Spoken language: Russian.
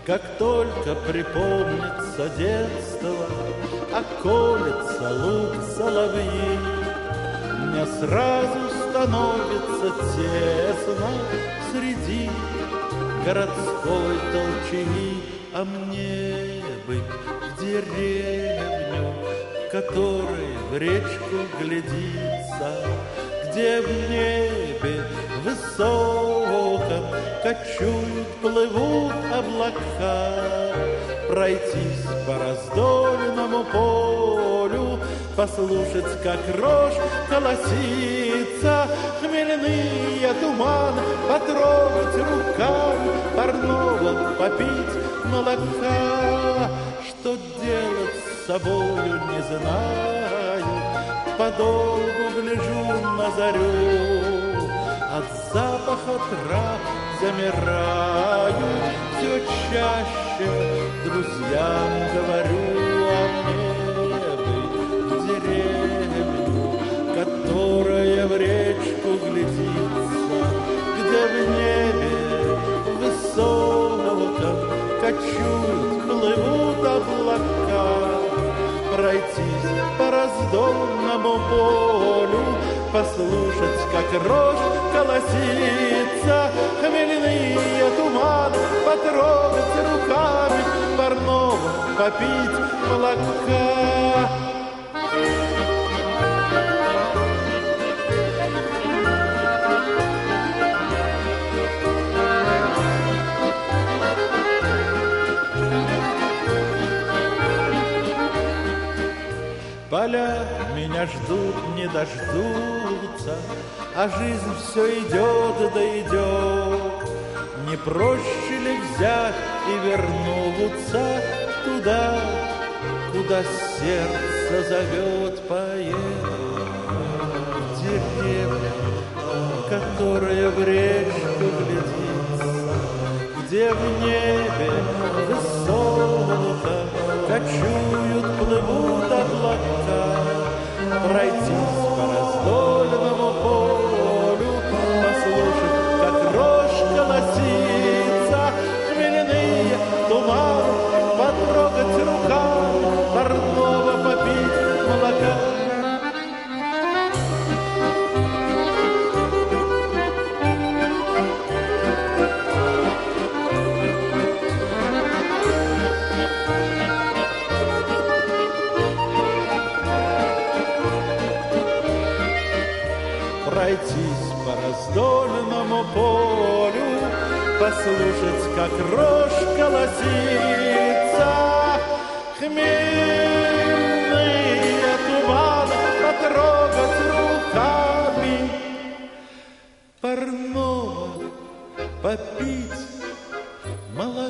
Как только припомнится детство, околется луг соловьи, мне сразу становится тесно среди городской толчии. А мне бы в деревню, которой в речку глядится, где в небе высоком кочуют, плывут облака, пройтись по раздольному полю, послушать, как рожь колосится, хмельные туман потрогать руками, парного попить молока. Что делать с собою, не знаю, подолгу гляжу на зарю, от запаха трав замираю, все чаще друзьям говорю. А мне бы в деревню, которая в речку глядится, где в небе высоком кочуют, плывут облака, пройтись по раздольному полю, послушать, как рожь колосится, хмельные туманы потрогать руками, парного попить молока. Поля меня ждут, не дождутся, а жизнь все идет да идет. Не проще ли взять и вернуться туда, куда сердце зовет, поехать в деревню, которая в речку глядится, где в небе высоко кочуют, плывут облака, пройтись по раздольному полю, послушать, как рожь колосится, хмельные туманы потрогать руками, парного попить молока. Пройтись по раздольному полю, послушать, как рожь колосится, хмельные туманы потрогать руками, парного попить молока.